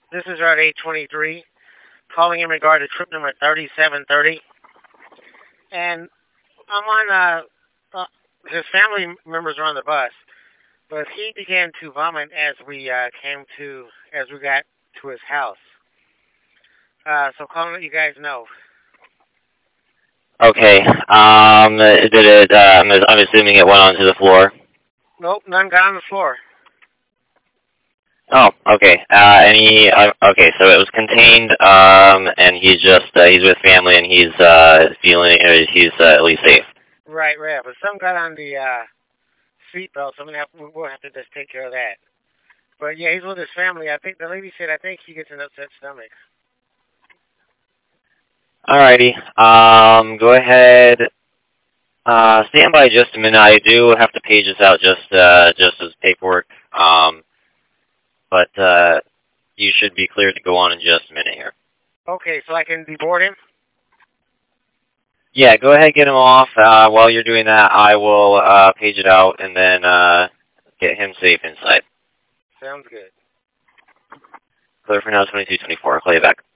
This is Route 823, calling in regard to trip number 3730. And I'm on, his family members are on the bus, but he began to vomit as as we got to his house. So calling to let you guys know. Okay. Did it? I'm assuming it went onto the floor. Nope, none got on the floor. Oh, okay. Okay, so it was contained, and he's with family, and he's feeling, or he's at least safe. Right, right. But some got on the seatbelt, so we'll have to just take care of that. But yeah, he's with his family. I think the lady said I think he gets an upset stomach. Alrighty. Go ahead. Stand by just a minute. I do have to page this out just as paperwork. But you should be cleared to go on in just a minute here. Okay, so I can deboard him? Yeah, go ahead, get him off. While you're doing that, I will page it out and then get him safe inside. Sounds good. Clear for now, 2224. I'll call you back.